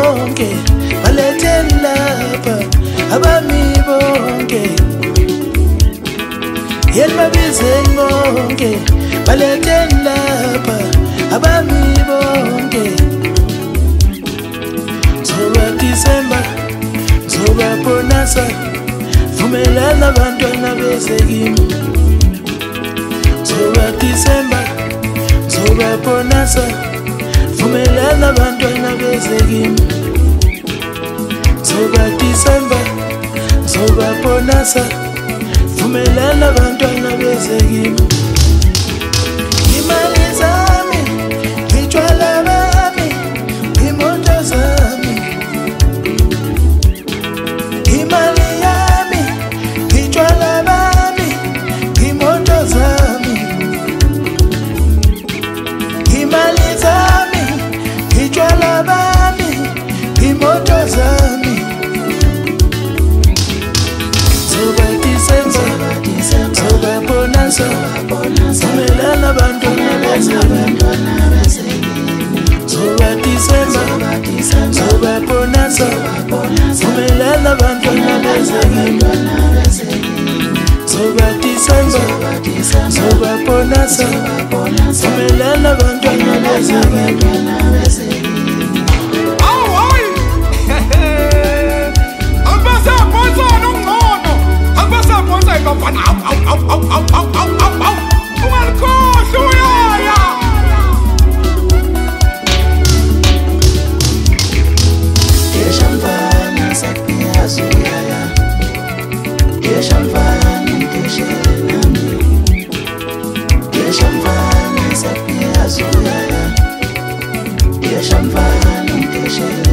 bonke baletheni lapha abami bonke yeni babizeni bonke baletheni lapha abami bonke zoba December zoba bonasa vumelana abantwana bezekimi zoba December zoba bonasa vumelana abantwana bezekimi zoba December zoba bonasa vumelana abantwana bezekimi imali zami ngitshwala bami imoto zami imali yami ngitshwala bami imoto zami imali zami ngitshwala bami imoto zami zoba December zoba bonasa vumelana abantwana bezekimi zoba December zoba bonasa vumelana abantwana bezekimi zoba December zoba bonasa vumelana abantwana bezekimi Shamfana,